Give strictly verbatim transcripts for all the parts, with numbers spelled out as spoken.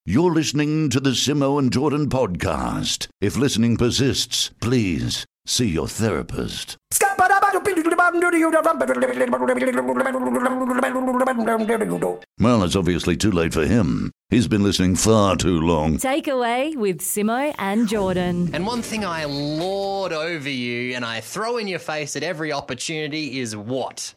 You're listening to the Simo and Jordan podcast. If listening persists, please see your therapist. Well, it's obviously too late for him. He's been listening far too long. Takeaway with Simo and Jordan. And one thing I lord over you and I throw in your face at every opportunity is what?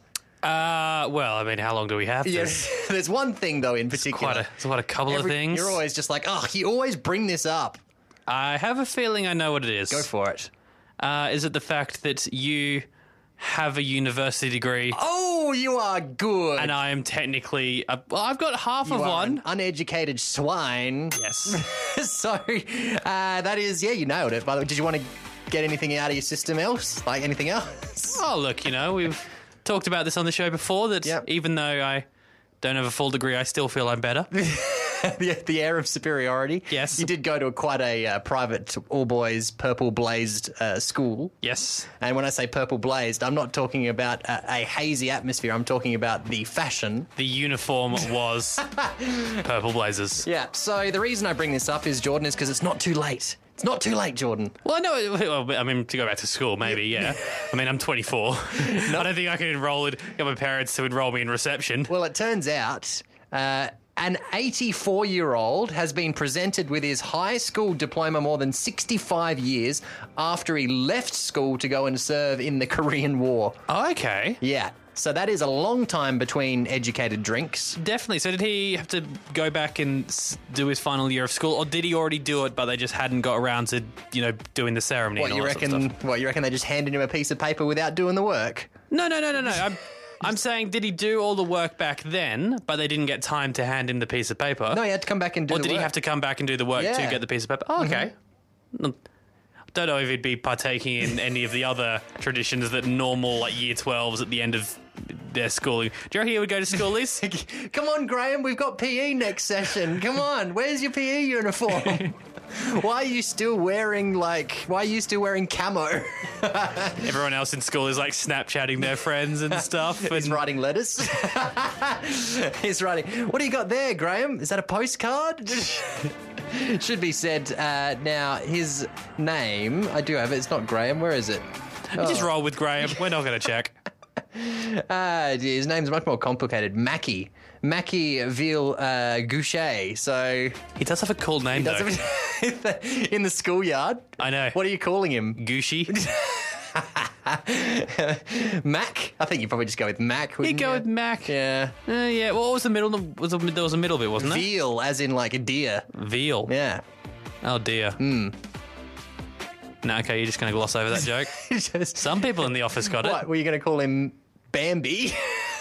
Uh, well, I mean, how long do we have? Yes. There's one thing, though, in particular. Quite a, it's quite a couple Every, of things. You're always just like, oh, you always bring this up. I have a feeling I know what it is. Go for it. Uh, is it the fact that you have a university degree? Oh, you are good. And I am technically... A, well, I've got half you of are one. An uneducated swine. Yes. so, uh, that is... Yeah, you nailed it. By the way, did you want to get anything out of your system else? Like anything else? Oh, look, you know, we've talked about this on the show before, that yep. even though I don't have a full degree, I still feel I'm better. the, the air of superiority. Yes. You did go to a, quite a uh, private, all-boys, purple-blazed uh, school. Yes. And when I say purple-blazed, I'm not talking about a, a hazy atmosphere. I'm talking about the fashion. The uniform was purple blazers. Yeah. So the reason I bring this up is, Jordan, is because it's not too late. It's not too late, Jordan. Well, I know. Well, I mean, to go back to school, maybe, yeah. I mean, I'm twenty-four. I don't think I can enroll it, get my parents to enroll me in reception. Well, it turns out uh, an eighty-four-year-old has been presented with his high school diploma more than sixty-five years after he left school to go and serve in the Korean War. Oh, okay. Yeah. So that is a long time between educated drinks. Definitely. So did he have to go back and do his final year of school, or did he already do it, but they just hadn't got around to, you know, doing the ceremony? What and all you that reckon? sort of stuff? What you reckon? They just handed him a piece of paper without doing the work? No, no, no, no, no. I'm, I'm saying, did he do all the work back then, but they didn't get time to hand him the piece of paper? No, he had to come back and do or the did work. he have to come back and do the work Yeah. to get the piece of paper? Oh, okay. Mm-hmm. Don't know if he'd be partaking in any of the other traditions that normal, like, year twelves at the end of their schooling. Do you reckon he would go to schoolies? Come on, Graham, we've got P E next session. Come on, where's your P E uniform? Why are you still wearing, like, why are you still wearing camo? Everyone else in school is, like, Snapchatting their friends and stuff. He's and writing letters. He's writing, what do you got there, Graham? Is that a postcard? Should be said, uh, now, his name, I do have it, it's not Graham, where is it? You just roll with Graham. We're not going to check. Uh, his name's much more complicated. Mackie. Mackie Ville uh, Goucher. So He does have a cool name, though. in the schoolyard. I know. What are you calling him? Gushy. Mac? I think you probably just go with Mac. You wouldn't go you? with Mac. Yeah. Uh, yeah. What was the middle? Was a, there was a middle bit, wasn't there? Veal, as in like a deer. Veal. Yeah. Oh dear. Hmm. No, okay. You're just going to gloss over that joke. Just, Some people in the office got what? it. Were you going to call him Bambi?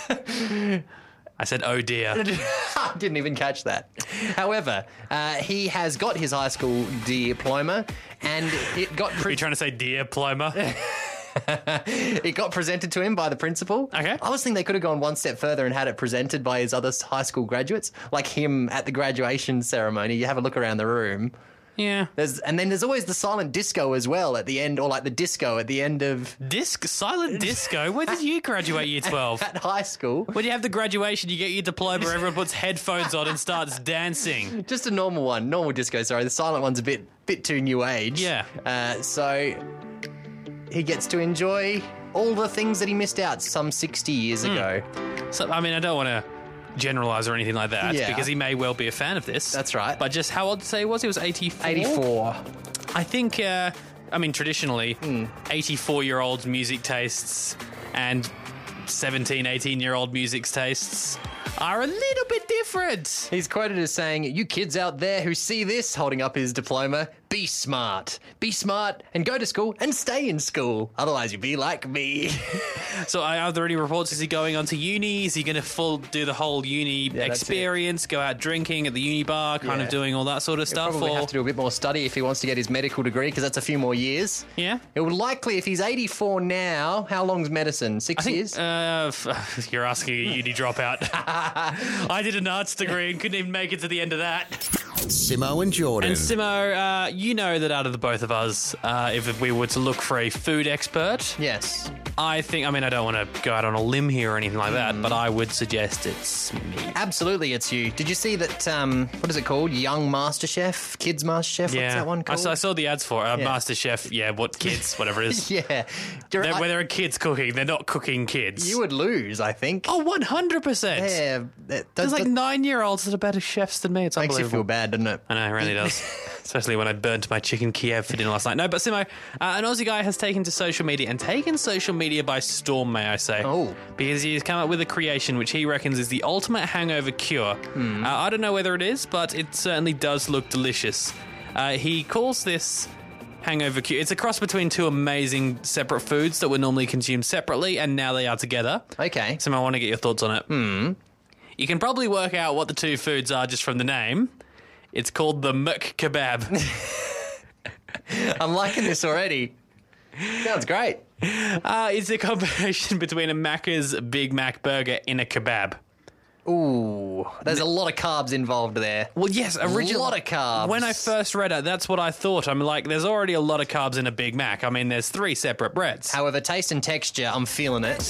I said, oh dear. I didn't even catch that. However, uh, he has got his high school diploma, and it got Are pre- you trying to say dear ploma? it got presented to him by the principal. Okay. I was thinking they could have gone one step further and had it presented by his other high school graduates, like him at the graduation ceremony. You have a look around the room. Yeah. There's, and then there's always the silent disco as well at the end, or like the disco at the end of Disc, silent disco? Where did you graduate year twelve? at high school. When you have the graduation, you get your diploma, everyone puts headphones on and starts dancing. Just a normal one, normal disco. Sorry, the silent one's a bit bit too new age. Yeah. Uh, so he gets to enjoy all the things that he missed out some sixty years Hmm. ago. So, I mean, I don't want to generalise or anything like that, Yeah. because he may well be a fan of this. That's right. But just how old to say he was? He was eighty-four? eighty-four. I think, uh, I mean, traditionally, Hmm. eighty-four-year-olds' music tastes and seventeen, eighteen-year-old music tastes are a little bit different. He's quoted as saying, "You kids out there who see this," holding up his diploma, "be smart. Be smart and go to school and stay in school. Otherwise you'll be like me." So are there any reports? Is he going on to uni? Is he going to full do the whole uni that's experience, go out drinking at the uni bar, kind Yeah. of doing all that sort of He'll stuff? probably or... have to do a bit more study if he wants to get his medical degree, because that's a few more years. Yeah. It would likely, if he's eighty-four now, how long's medicine? Six I think, years? uh, f- you're asking a uni dropout. I did an arts degree and couldn't even make it to the end of that. Simo and Jordan. And Simo, uh, you know that out of the both of us, uh, if we were to look for a food expert, Yes. I think, I mean, I don't want to go out on a limb here or anything like that, Hmm. but I would suggest it's me. Absolutely, it's you. Did you see that, um, what is it called? Young MasterChef? Kids MasterChef? What's Yeah, that one I called? saw, I saw the ads for it. Uh, Yeah. MasterChef, yeah, what kids, whatever it is. Yeah. You're- They're, I- where there are kids cooking, they're not cooking kids. you would lose, I think. Oh, one hundred percent. Yeah. That, There's that, like that nine-year-olds that are better chefs than me. It's makes you unbelievable. feel bad, doesn't it? I know, it really does. Especially when I burnt my chicken Kiev for dinner last night. No, but Simo, uh, an Aussie guy has taken to social media and taken social media by storm, may I say. Oh. Because he's come up with a creation which he reckons is the ultimate hangover cure. Hmm. Uh, I don't know whether it is, but it certainly does look delicious. Uh, he calls this hangover cure. It's a cross between two amazing separate foods that were normally consumed separately, and now they are together. Okay. Simo, I want to get your thoughts on it. Hmm. You can probably work out what the two foods are just from the name. It's called the Muk Kebab. I'm liking this already. Sounds great. Uh, it's a combination between a Macca's Big Mac burger in a kebab. Ooh, there's a lot of carbs involved there. Well, yes, originally. A lot of carbs. When I first read it, that's what I thought. I'm like, there's already a lot of carbs in a Big Mac. I mean, there's three separate breads. However, taste and texture, I'm feeling it.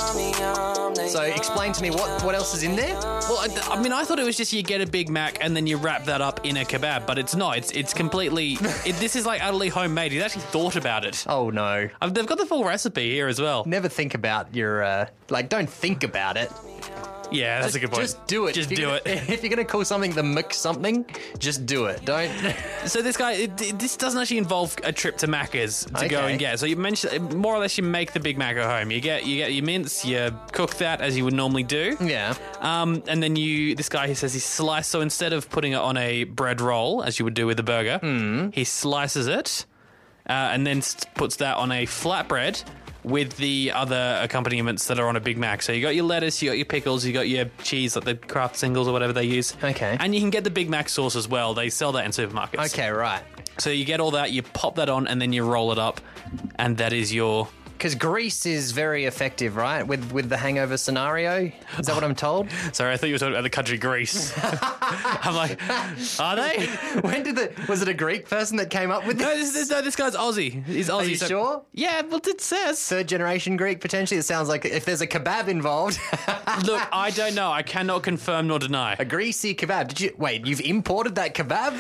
So explain to me what, what else is in there? Well, I, I mean, I thought it was just you get a Big Mac and then you wrap that up in a kebab, but it's not. It's it's completely. it, this is like utterly homemade. He's actually thought about it. Oh, no. Uh, They've got the full recipe here as well. Never think about your, uh, like, don't think about it. Yeah, that's just, a good point. Just do it. Just If do you're it. gonna- If you're going to call something the mix something, just do it. Don't. So this guy, it, it- this doesn't actually involve a trip to Macca's to go Okay. and get. So you mentioned more or less you make the Big Mac at home. You get you get your mince, you cook that as you would normally do. Yeah. Um, and then you, this guy, he says he slices. So instead of putting it on a bread roll as you would do with a burger, Hmm. he slices it uh, and then s- puts that on a flatbread with the other accompaniments that are on a Big Mac. So you got your lettuce, you got your pickles, you got your cheese, like the Kraft singles or whatever they use. Okay. And you can get the Big Mac sauce as well. They sell that in supermarkets. Okay, right. So you get all that, you pop that on, and then you roll it up, and that is your. Because grease is very effective, right? With with the hangover scenario. Is that what I'm told? Sorry, I thought you were talking about the country Greece. I'm like, are they? When did the was it a Greek person that came up with No, this? this, this, no, this guy's Aussie. He's Aussie. Are you so- sure? Yeah, well, it says. Third generation Greek potentially. It sounds like if there's a kebab involved, Look, I don't know. I cannot confirm nor deny. a greasy kebab. Did you wait? You've imported that kebab?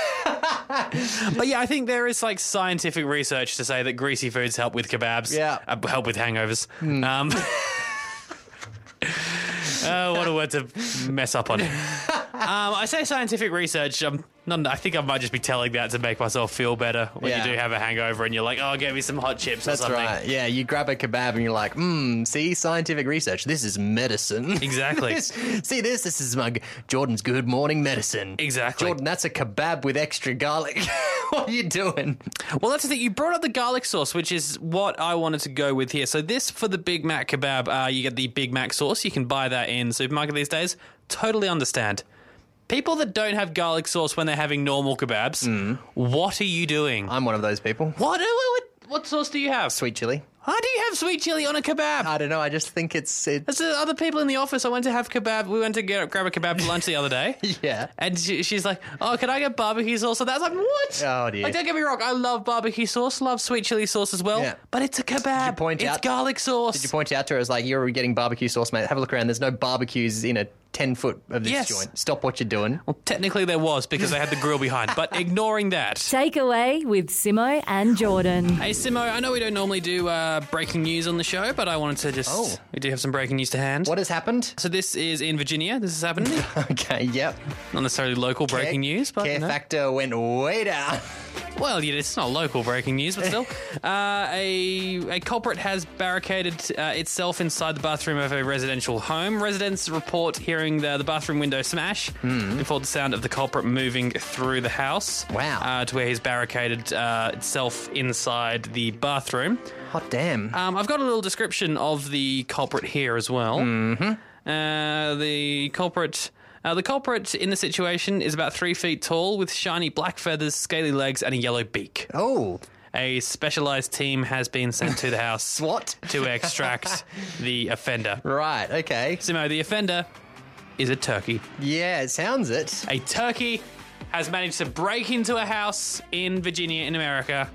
But yeah, I think there is like scientific research to say that greasy foods help with kebabs. Yeah. Uh, help with hangovers. Um, oh, what a word to mess up on. Um, I say scientific research. Um, not, I think I might just be telling that to make myself feel better when Yeah. you do have a hangover and you're like, oh, get me some hot chips That's or something. right. Yeah, you grab a kebab and you're like, hmm, see, scientific research. This is medicine. Exactly. This- see this? This is my Jordan's good morning medicine. Exactly. Jordan, that's a kebab with extra garlic. What are you doing? Well, that's the thing. You brought up the garlic sauce, which is what I wanted to go with here. So this, for the Big Mac kebab, uh, you get the Big Mac sauce. You can buy that in the supermarket these days. Totally understand. People that don't have garlic sauce when they're having normal kebabs, what are you doing? I'm one of those people. What, what, what sauce do you have? Sweet chili. How do you have sweet chili on a kebab? I don't know. I just think it's it. There's uh, other people in the office. I went to have kebab. We went to get, grab a kebab for lunch the other day. Yeah. And she, she's like, oh, can I get barbecue sauce? And that's like, what? Oh, dear. Like, don't get me wrong. I love barbecue sauce, love sweet chili sauce as well. Yeah. But it's a kebab. Did you point it's out- garlic sauce. Did you point out to her as like you're getting barbecue sauce, mate? Have a look around. There's no barbecues in a ten foot of this Yes. joint. Stop what you're doing. Well, technically there was because they had the grill behind. But ignoring that. Takeaway with Simo and Jordan. Hey, Simo, I know we don't normally do uh, breaking news on the show, but I wanted to just... Oh. We do have some breaking news to hand. What has happened? So this is in Virginia. This is happening. Okay. Yep. Not necessarily local breaking Care- news, but... care you know. factor went way down. Well, yeah, it's not local breaking news, but still. uh, a, a culprit has barricaded uh, itself inside the bathroom of a residential home. Residents report hearing the, the bathroom window smash before the sound of the culprit moving through the house. Wow. Uh, to where he's barricaded uh, itself inside the bathroom. Hot damn. Um, I've got a little description of the culprit here as well. Mm-hmm. Uh, the culprit... Uh, the culprit in the situation is about three feet tall with shiny black feathers, scaly legs, and a yellow beak. Oh. A specialised team has been sent to the house SWAT? to extract the offender. Right. Okay. Simo, the offender is a turkey. Yeah, it sounds it. A turkey has managed to break into a house in Virginia, in America,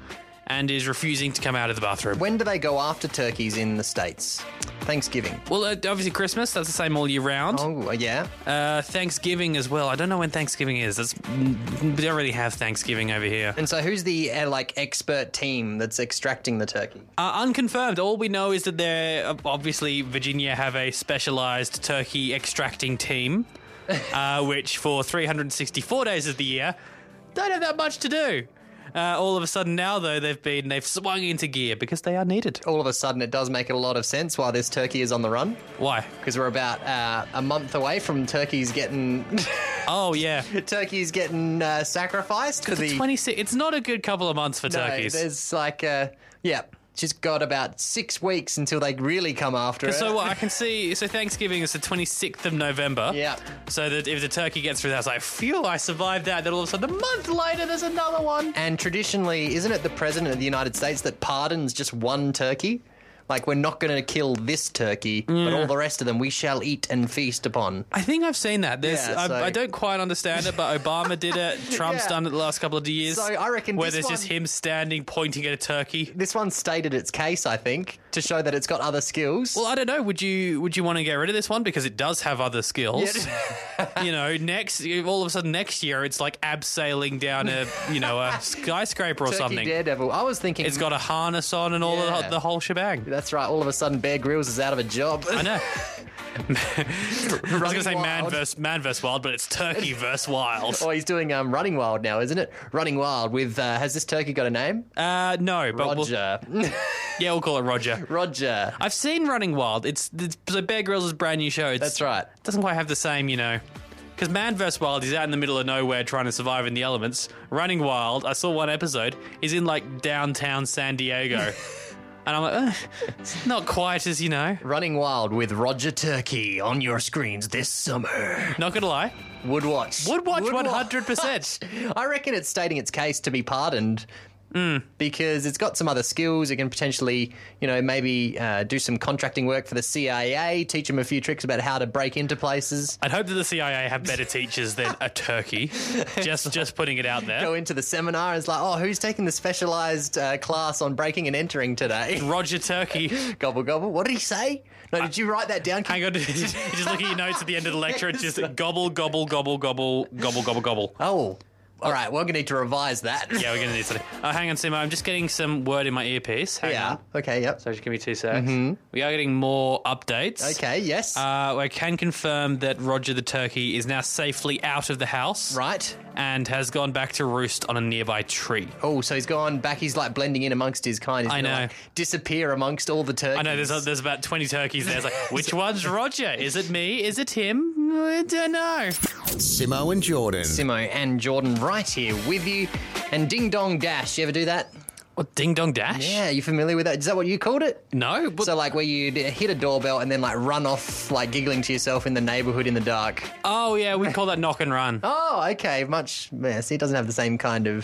and is refusing to come out of the bathroom. When do they go after turkeys in the States? Thanksgiving. Well, uh, obviously Christmas, that's the same all year round. Oh, yeah. Uh, Thanksgiving as well. I don't know when Thanksgiving is. That's, we don't really have Thanksgiving over here. And so who's the, uh, like, expert team that's extracting the turkey? Uh, unconfirmed. All we know is that they're, obviously, Virginia have a specialised turkey extracting team, uh, which for three hundred sixty-four days of the year don't have that much to do. Uh, all of a sudden now, though, they've been they've swung into gear because they are needed. All of a sudden, it does make a lot of sense why this turkey is on the run. Why? Because we're about uh, a month away from turkeys getting... Oh, yeah. turkeys getting uh, sacrificed for the... twenty-six It's not a good couple of months for No, turkeys. there's like, uh, yeah, she's got about six weeks until they really come after her. So what I can see, so Thanksgiving is the twenty-sixth of November. Yeah. So that if the turkey gets through that, it's like, phew, I survived that. Then all of a sudden, a month later, there's another one. And traditionally, isn't it the president of the United States that pardons just one turkey? Like, we're not going to kill this turkey, but all the rest of them we shall eat and feast upon. I think I've seen that. There's, Yeah, I, so- I don't quite understand it, but Obama did it. Trump's Yeah. done it the last couple of years. So I reckon where this there's one- just him standing, pointing at a turkey. This one stated its case, I think, to show that it's got other skills. Well, I don't know. Would you would you want to get rid of this one because it does have other skills? You know, next all of a sudden next year it's like abseiling down a you know a skyscraper or Turkey something. Daredevil. I was thinking... It's got a harness on and all Yeah. the, the whole shebang. That's right. All of a sudden, Bear Grylls is out of a job. I know. I was going to say man Wild. versus man versus wild, but it's turkey versus wild. Oh, he's doing um, Running Wild now, isn't it? Running Wild with... Uh, has this turkey got a name? Uh, no, but we'll, Roger. yeah, we'll call it Roger. Roger. I've seen Running Wild. It's, it's so Bear Grylls' brand new show. It's, That's right. It doesn't quite have the same, you know. Because Man vs. Wild, he's out in the middle of nowhere trying to survive in the elements. Running Wild, I saw one episode, he's in like downtown San Diego. And I'm like, uh, it's not quite as, you know. Running Wild with Roger Turkey on your screens this summer. Not going to lie. Would watch. Would watch one hundred percent. I reckon it's stating its case to be pardoned. Mm. Because it's got some other skills. It can potentially, you know, maybe uh, do some contracting work for the C I A, teach them a few tricks about how to break into places. I'd hope that the C I A have better teachers than a turkey. Just just putting it out there. Go into the seminar and it's like, oh, who's taking the specialised uh, class on breaking and entering today? Roger Turkey. Gobble, gobble. What did he say? No, did you write that down? Hang on. You're just looking at your notes at the end of the lecture. It's just gobble, gobble, gobble, gobble, gobble, gobble, gobble. Oh, all right. We're going to need to revise that. Yeah, we're going to need something. Uh, hang on, Simo. I'm just getting some word in my earpiece. Hang Yeah. on. Okay, yep. So just give me two secs. Mm-hmm. We are getting more updates. Okay, yes. Uh, I can confirm that Roger the turkey is now safely out of the house. right. And has gone back to roost on a nearby tree. Oh, so he's gone back. He's like blending in amongst his kind. He's I gonna, know. Like, disappear amongst all the turkeys. I know there's there's about twenty turkeys there. It's like, which one's Roger? Is it me? Is it him? I don't know. Simo and Jordan. Simo and Jordan right here with you. And Ding Dong Dash. You ever do that? What, Ding Dong Dash? Yeah, you familiar with that? Is that what you called it? No. But, So like where you'd hit a doorbell and then like run off like giggling to yourself in the neighbourhood in the dark. oh, yeah, we call that knock and run. Oh, okay. Much. Yeah, see, it doesn't have the same kind of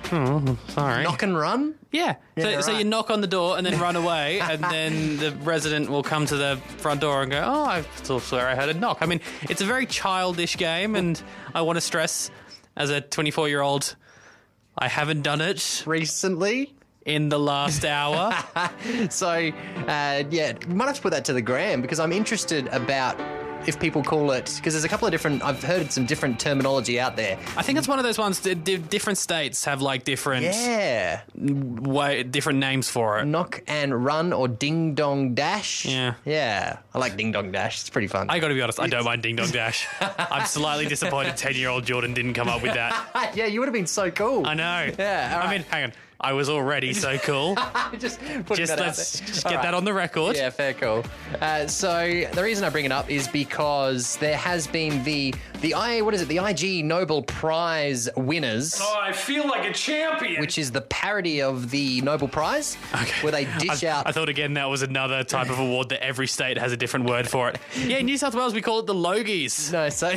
Sorry. knock and run. Yeah. So, Yeah, so right. you knock on the door and then run away, and then the resident will come to the front door and go, oh, I still swear I heard a knock. I mean, it's a very childish game, and I want to stress, as a twenty-four-year-old, I haven't done it Recently. in the last hour. So, uh, yeah, we might have to put that to the gram because I'm interested about if people call it, because there's a couple of different, I've heard some different terminology out there. I think it's one of those ones that di- different states have like different Yeah. way, different names for it. Knock and run or ding dong dash. Yeah. Yeah. I like ding dong dash. It's pretty fun. I got to be honest, I don't mind Ding Dong Dash. I'm slightly disappointed ten-year-old Jordan didn't come up with that. yeah, you would have been so cool. I know. Yeah, all I right. mean, hang on. I was already so cool. just putting Just that out let's there. just All get right. that on the record. Yeah, fair call. Uh, so the reason I bring it up is because there has been the the I what is it the I G Nobel Prize winners, Oh, I feel like a champion. which is the parody of the Nobel Prize, Okay. where they dish I, out. I thought again that was another type of award that every state has a different word for it. Yeah, in New South Wales we call it the Logies. no, so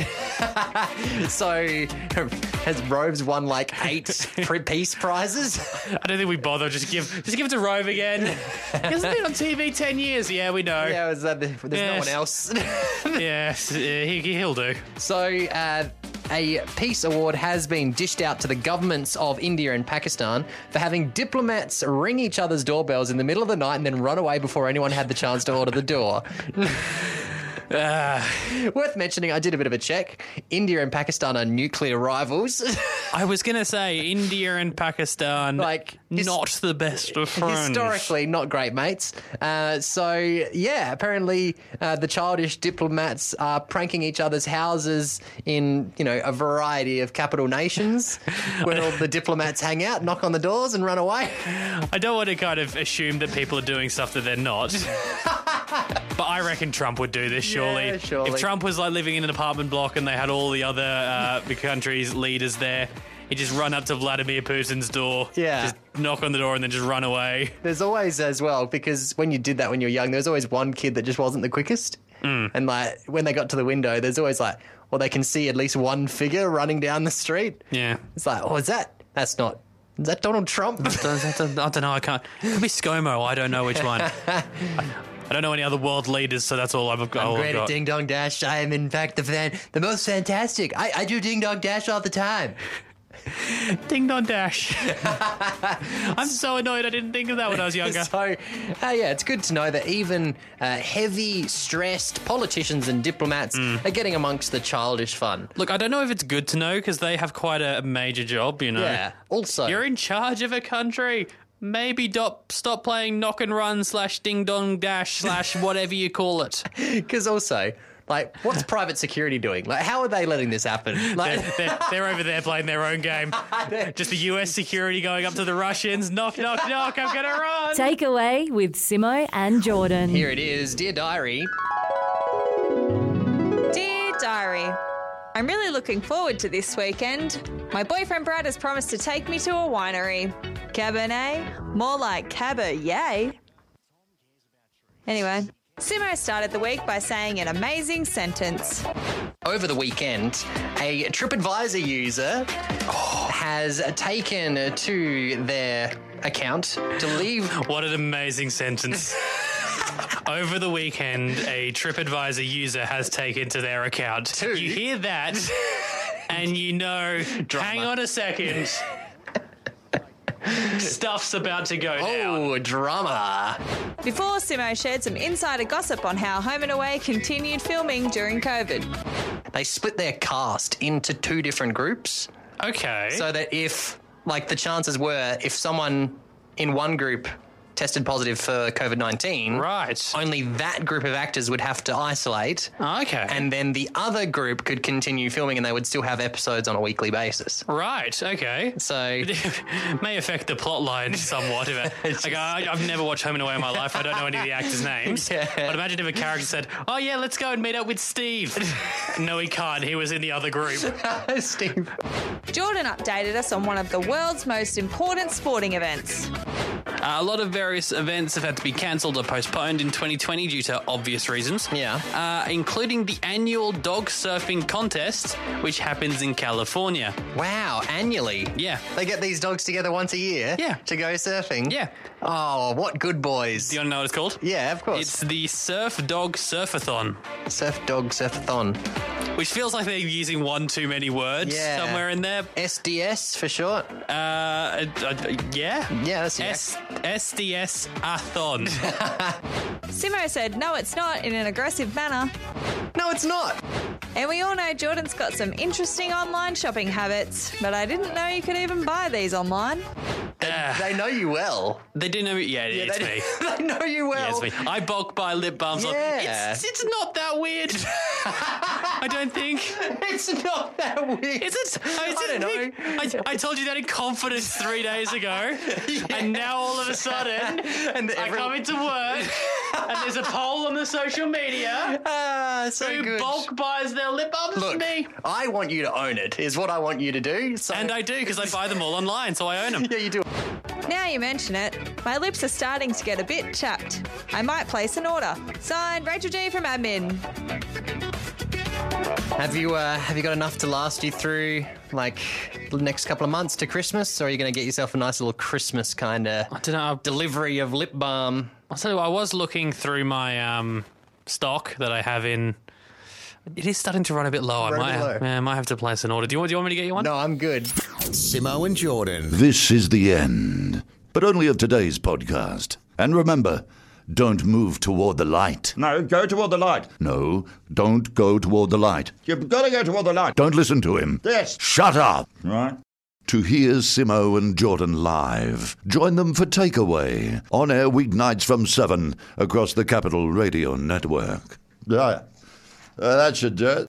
so has Robes won like eight pre- peace prizes? I don't think we bother. Just give, just give it to Rove again. He hasn't been on T V ten years. Yeah, we know. Yeah, was that the, there's no Yes. one else. Yes, uh, he, he'll do. So, uh, a peace award has been dished out to the governments of India and Pakistan for having diplomats ring each other's doorbells in the middle of the night and then run away before anyone had the chance to order the door. Uh, Worth mentioning, I did a bit of a check. India and Pakistan are nuclear rivals. I was going to say India and Pakistan, Like, his- not the best of friends. Historically, not great mates. Uh, so, yeah, apparently uh, the childish diplomats are pranking each other's houses in, you know, a variety of capital nations where all the diplomats hang out, knock on the doors and run away. I don't want to kind of assume that people are doing stuff that they're not. But I reckon Trump would do this, surely. Yeah, surely. If Trump was like living in an apartment block and they had all the other uh, the country's leaders there, he'd just run up to Vladimir Putin's door, Yeah. just knock on the door and then just run away. There's always, as well, because when you did that when you were young, there was always one kid that just wasn't the quickest. Mm. And, like, when they got to the window, there's always, like, well, they can see at least one figure running down the street. Yeah. It's like, oh, is that? That's not. Is that Donald Trump? I don't know, I can't. It could be ScoMo, I don't know which one. I, I don't know any other world leaders, so that's all I've got. I'm all I've great got. at Ding Dong Dash. I am, in fact, the fan, the most fantastic. I, I do Ding Dong Dash all the time. Ding Dong Dash. I'm so annoyed I didn't think of that when I was younger. So, uh, yeah, it's good to know that even uh, heavy, stressed politicians and diplomats Mm. are getting amongst the childish fun. Look, I don't know if it's good to know because they have quite a major job, you know. Yeah. Also, You're in charge of a country. Maybe do- stop playing knock and run slash ding dong dash slash whatever you call it. because also, like, what's private security doing? Like, how are they letting this happen? They're, Like, they're, they're over there playing their own game. Just the U S security going up to the Russians. Knock, knock, knock. I'm going to run. Takeaway with Simo and Jordan. here it is, dear diary. Dear Diary, I'm really looking forward to this weekend. My boyfriend Brad has promised to take me to a winery. Cabernet? More like Cabernet. Anyway, Simo started the week by saying an amazing sentence. Over the weekend, a TripAdvisor user has taken to their account to leave. What an amazing sentence. Over the weekend, a TripAdvisor user has taken to their account. Two. You hear that, and you know, Drama. hang on a second. Stuff's about to go down. Oh, drama. Before, Simo shared some insider gossip on how Home and Away continued filming during COVID. They split their cast into two different groups Okay. so that if, like, the chances were if someone in one group tested positive for COVID nineteen, right. only that group of actors would have to isolate. Okay. And then the other group could continue filming and they would still have episodes on a weekly basis. right. Okay. So, May affect the plot line somewhat. If it, like, I, I've never watched Home and Away in my life. I don't know any of the actors' names. Yeah. But imagine if a character said, "Oh yeah, let's go and meet up with Steve." No, he can't. He was in the other group. Steve. Jordan updated us on one of the world's most important sporting events. Uh, a lot of various events have had to be cancelled or postponed in twenty twenty due to obvious reasons. Yeah. Uh, including the annual dog surfing contest, which happens in California. Wow, annually. Yeah. They get these dogs together once a year Yeah. to go surfing. Yeah. Oh, what good boys. Do you want to know what it's called? Yeah, of course. It's the Surf Dog Surfathon, Surf Dog Surfathon. which feels like they're using one too many words Yeah. somewhere in there. S D S for short. Uh, uh, uh, yeah. Yeah, that's the S- SDS-a-thon. Simo said, no, it's not, in an aggressive manner. No, it's not. And we all know Jordan's got some interesting online shopping habits, but I didn't know you could even buy these online. Uh, They know you well. they do know. Yeah, Yeah, it's they, me. they know you well. Yeah, it's me. I bulk buy lip balms. on- Yeah. It's, it's not that weird. I don't think. It's not that weird. Is it? I, I don't know. I, I told you that in confidence three days ago, and now all of a sudden, And I every- come into work, and there's a poll on the social media. Ah, so Who good. bulk buys their lip balms Look, for me? I want you to own it, is what I want you to do. So. And I do, because I buy them all online, so I own them. Yeah, you do. Now you mention it, my lips are starting to get a bit chapped. I might place an order. Signed, Rachel G from admin. Have you uh, have you got enough to last you through, like, the next couple of months to Christmas? Or are you going to get yourself a nice little Christmas kind of I don't know. delivery of lip balm? I'll tell you what, I was looking through my um, stock that I have in It is starting to run a bit low. I Run a might, bit have, low. yeah, I might have to place an order. Do you, want- do you want me to get you one? No, I'm good. Simo and Jordan. This is the end, but only of today's podcast. And remember, don't move toward the light. No, go toward the light. No, don't go toward the light. You've got to go toward the light. Don't listen to him. Yes. Shut up. Right. To hear Simo and Jordan live, join them for Takeaway, on air weeknights from seven across the Capital Radio Network. Yeah, uh, that should do it.